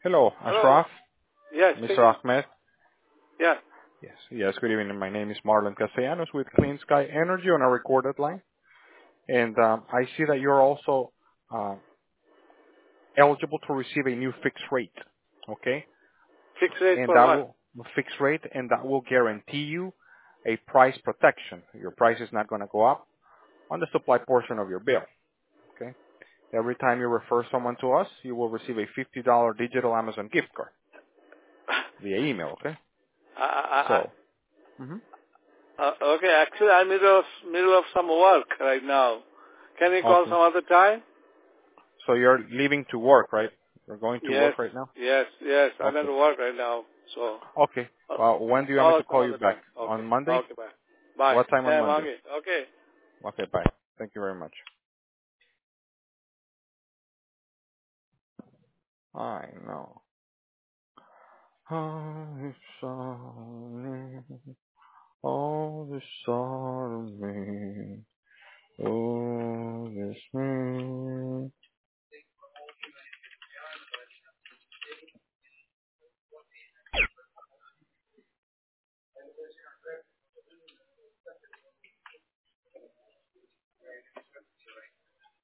Hello, Hello. Ashraf, Yes, Mr. speaking. Ahmed. Yeah. Yes, good evening. My name is Marlon Castellanos with Clean Sky Energy on a recorded line. And I see that you're also uh, eligible to receive a new fixed rate, okay? Fixed rate And for that what? will, fixed rate, and that will guarantee you a price protection. Your price is not going to go up on the supply portion of your bill, okay? Every time you refer someone to us, you will receive a $50 digital Amazon gift card via email, okay? I, So, mhm. okay, actually, I'm middle of some work right now. Can you call Okay. some other time? So you're leaving to work, right? You're going to Yes, work right now? yes. I'm at Okay. work right now. So, Okay. uh, When do you want me call to us some call you other time. back? Okay. On Monday? Okay, bye. Bye. What time on Sam, Monday? okay. Okay, bye. Thank you very much. I know. All the sun, all the sun.